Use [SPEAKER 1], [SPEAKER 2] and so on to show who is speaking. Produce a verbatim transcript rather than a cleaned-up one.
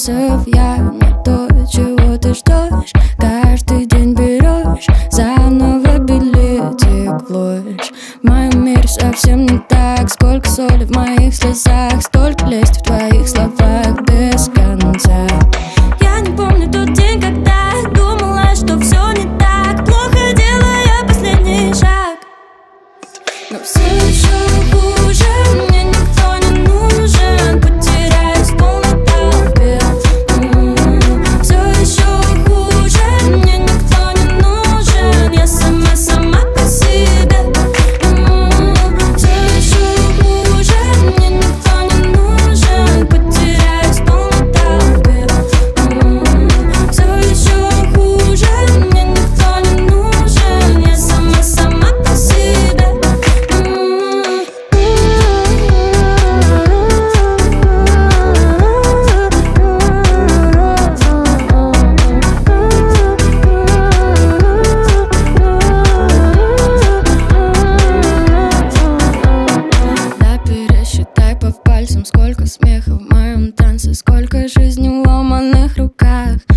[SPEAKER 1] шансов, я не то, чего ты ждешь. Каждый день берешь заново билетик в ложь. В моем мире совсем не так. Сколько соли в моих слезах, столько лести в твоих словах без конца. Я не помню тот день, когда думала, что все не так. Плохо делая последний шаг, но все еще хуже. Мне никто не нужен, потеряюсь в полной толпе. Все еще хуже. Мне никто не нужен, я сама, сама по себе. Все еще хуже. Мне никто не нужен, потеряюсь в полной толпе. Все еще хуже. Мне никто не нужен, я сама, сама по себе. Да, пересчитай по пальцам, сколько смеха в моем танце, сколько жизней в ломаных руках.